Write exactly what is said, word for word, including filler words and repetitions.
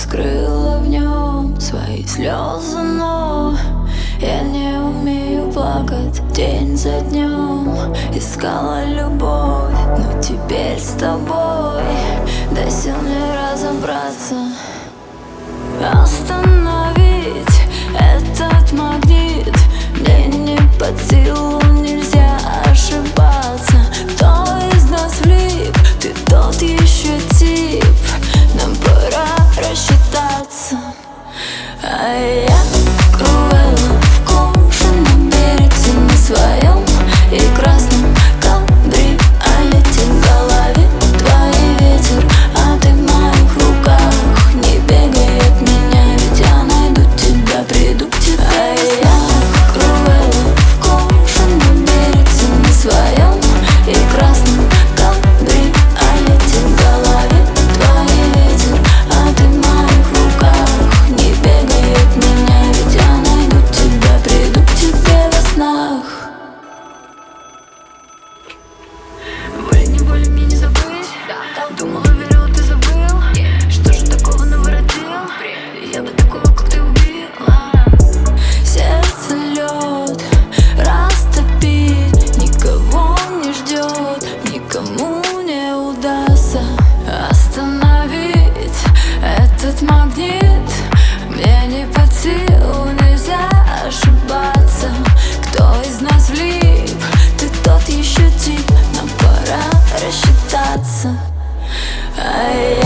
скрыла в нем свои слезы, но я не умею плакать день за днем. Искала любовь, но теперь с тобой дай сил мне разобраться. Остановить этот магнит мне не под силу, нельзя ошибаться. Кто из нас влип, ты тот еще тип, нам пора рассчитаться. А я Круэлла в кожаном берете на своем и красном кабриолете. В голове твой ветер, а ты в моих руках. Не бегай от меня, ведь я найду тебя, приду к тебе. А я Круэлла в кожаном берете на своем и красном кабриолете. В голове твой ветер, а ты в моих руках. Не бегай от меня, ведь я найду тебя, приду к тебе во снах. Волей-неволей мне не забыть. Думала, верила, ты забыл. Что же такого наворотил? Я бы такого, как ты, убила. Сердце лед растопить никого не ждет, никому не удастся остановить этот магнит. Мне не под силу, нельзя ошибаться. Кто из нас влип, ты тот еще тип, нам пора рассчитаться. А я